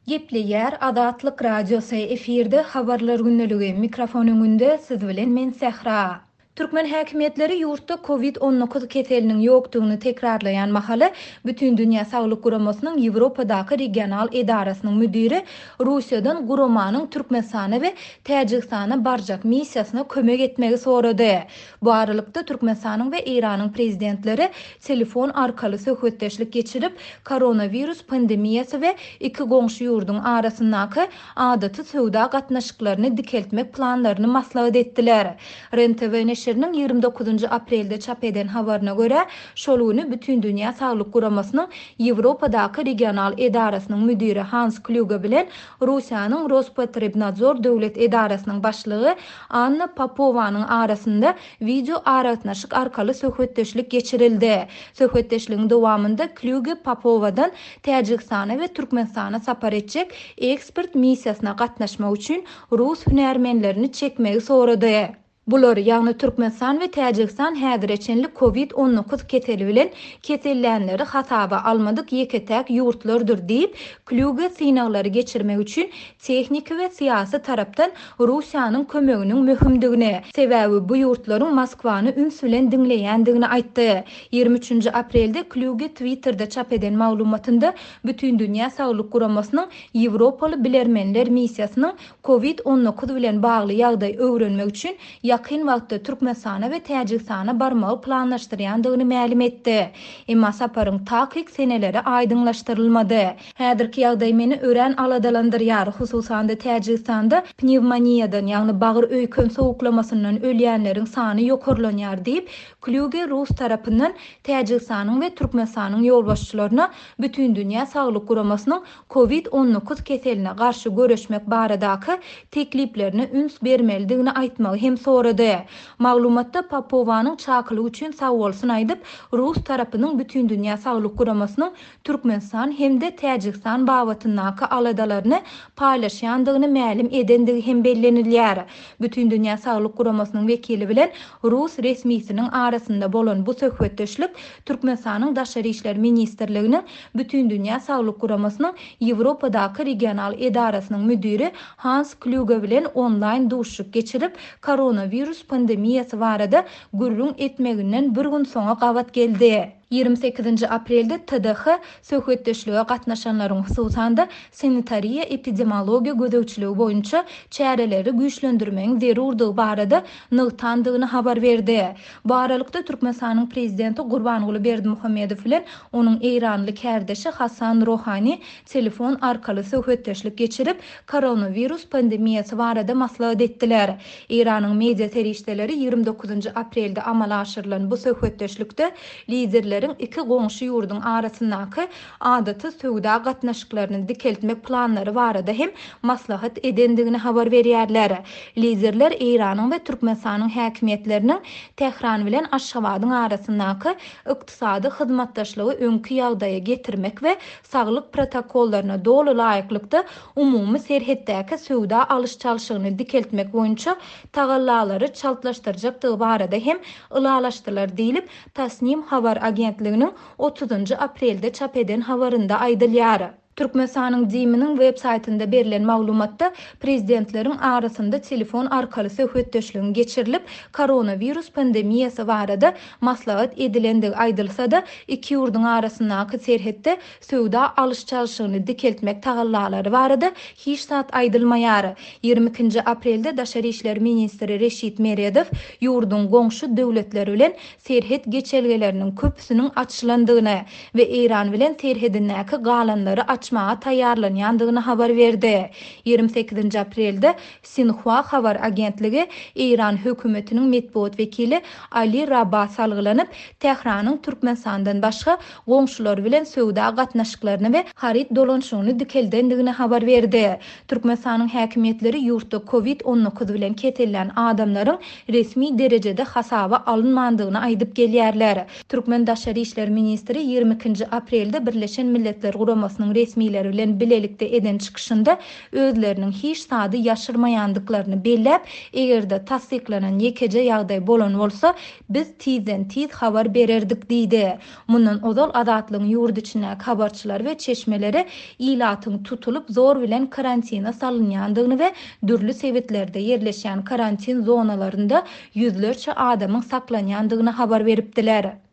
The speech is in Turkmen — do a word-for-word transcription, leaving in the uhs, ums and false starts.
Gepli yer Adatlyk radiosu efirde habarlar günneligi mikrofon öňünde siz bilen men Sehra. Türkmen häkimetleri ýurtda covid on dokuz keseliniň ýokdugyny tekrarlayan mahaly bütün dünýä saglyk guramasynyň Ýewropadaky regional edarasynyň müdiri Russiýadan guramanyň Türkmenistana we Täjikistana barjak missiýasyna kömek etmegi sorady. Bu aralykda Türkmenistanyň we Iranyň prezidentleri telefon arkaly söhbetdeşlik geçirip koronavirus pandemiýasy we iki goňşy ýurdun arasyndaky adaty söwda gatnaşyklaryny dikeltmek planlaryny maslahat etdiler. R N T V neşriniň ýygrimi dokuzunçy aprelde çap eden habaryna görä, şol güni bütün dünýä saglyk guramasynyň Ýewropadaky regional edarasynyň müdiri Hans Kluge bilen Russiýanyň Rospotrebnadzor döwlet edarasynyň başlygy Anna Popovanyň arasynda video aratnaşyk arkaly söhbetdeşlik geçirildi. Söhbetdeşligiň dowamında Kluge Popowadan Täjikistana we Türkmenistana sapar etjek ekspert missiýasyna gatnaşmak üçin rus hünärmenlerini çekmegi sorady. Bular ýagny Türkmenistan we Täjikistan häzirçenlik covid on dokuz keseli bilen kesellänleri hasaba almadyk ýeketäk ýurtlardyr diýip Kluge synaglary geçirmek üçin tehnik we syýasy tarapdan Russiýanyň kömeginiň möhümdigini, sebäbi bu ýurtlaryň Moskwany üns bilen dinleýändigini aýtdy. ýygrimi üçünçi aprelde Kluge Twitterda çap eden maglumatynda bütün dünýä saglyk guramasynyň Ýewropaly bilermenler missiýasynyň covid on dokuz bilen bagly ýagdaý öwrenmek üçin ýakyn wagtda Türkmenistana we Täjikistana barmagy planlaşdyrýandygyny ma'lum etdi. Emma saparyň takyk seneleri aýdyňlaşdyrylmady. Häzirki ýagdaý meni ören aladalandyrýar, hususan da Täjikistanda pnevmoniýadan, ýagny bagyr öýkön sowuklamasyndan ölýänleriň sany ýokarlanýar diýip Kluge Rus tarapyndan Täjikistanyň we Türkmenistanyň ýolbaşçylaryna bütün dünýä saglyk guramasynyň covid on dokuz keseline garşy göreşmek baradaky tekliplerini üns bermelidigini aýtmagy hem sorady. Maglumatda Popowanyň çakylygy üçin sag bolsun aýdyp, Rus tarapynyň bütün dünýä saglyk guramasynyň Türkmenistan hemde Täjikistan babatyndaky aladalaryny paýlaşýandygyny ma'lum edendigi hem bellenilýär. Bütün dünýä saglyk guramasynyň wekili bilen Rus resmiýetiniň arasynda bolan bu söhbetdeşlik Türkmenistanyň daşary işler ministrliginiň bütün dünýä saglyk guramasynyň Ýewropadaky regional edarasynyň müdiri Hans Kluge bilen online duşuk geçirip koronavirus pandemiýasy barada gürrüň etmeginden bir gün soňa gawat geldi. ýygrimi sekizinçi aprelde T D H söhbetdeşlige gatnaşanlaryň hususan da sanitariýa epidemiologiýa gödäwçiligi boýunça çäreleri güýçlendirmegiň zerurdygy barada nygtandygyny habar berdi. Bu aralykda Türkmenistanyň prezidenti Gurbanguly Berdimuhammedow bilen onuň Eýranly kärdeşi Hasan Rohani telefon arkaly söhbetdeşlik geçirip koronavirus pandemiýasy barada maslahat etdiler. Eýranyň media terişdeleri ýygrimi dokuzunçy aprelde amala aşyrylan bu söhbetdeşlikde liderler iki goňşy ýurdun arasyndaky adaty söwda gatnaşyklaryny dikeltmek planlary barada hem maslahat edendigini habar berýärler. Liderler Eýranyň we Türkmenistanyň häkimetleriniň Tehran bilen Aşgabatyň arasyndaky ykdysady hyzmatdaşlygy öňkü ýagdaýa getirmek we saglyk protokollaryna dolu laýyklykda umumy serhetdäki söwda alyş çalşygyny dikeltmek boýunça tagallalary çaltlaşdyrjakdygy barada hem ylalaşdylar diýilip Tasnim habar agentliginiň otuzunçy aprelde çap eden habarynda aýdylýar. Türkmenistanyň Diminiň web saýtynda berilen maglumatda prezidentleriň arasynda telefon arkaly söhbetdeşligini geçirilip koronavirus pandemiýasy barada maslahat edilendigi aýdylsa-da iki ýurdun arasyndaky serhetde söwda alyş çalşygyny dikeltmek tagallalary barada hiç zat aýdylmaýar. ýygrimi ikinji aprelde Daşary işler ministri Reşit Meredow ýurdun goňşy döwletleri bilen serhet geçelgeleriniň köpüsiniň açylandygyny we Eýran bilen serhedindäki galanlary açmağa taýarlanýandygyny habar berdi. ýygrimi sekizinçi aprelde Sinhua habar agentligi Eýran hökümetiniň medeniýet wekili Ali Rabah salgylanyp Tehranyň Türkmenistandan başga goňşular bilen söwda gatnaşyklaryny we harit dolanşygyny dikeldendigini habar berdi. Türkmenistanyň häkimetleri ýurtda covid on dokuz bilen ketellen adamlaryň resmi derejede hasaba alınmandygyny aýdyp gelýärler. Türkmen Daşary işler ministri ýygrimi ikinji aprelde Birleşen Milletler Guramasynyň resmileri bilen bilelikde eden çıkışında özlerinin hiç sady yaşırmayandıklarını bellep, egerde tasdiklanan ýekece ýagdaý bolan bolsa biz tizen tiz habar bererdik diýdi. Mundan ozal Azatlygyň ýurdu içine habarçylar we çeşmelere ilatyň tutulup zor bilen karantina salynýandygyny we dürli sebetlerde yerleşýän karantin zonalarynda yüzlerçe adamyň saklanýandygyny habar beripdiler.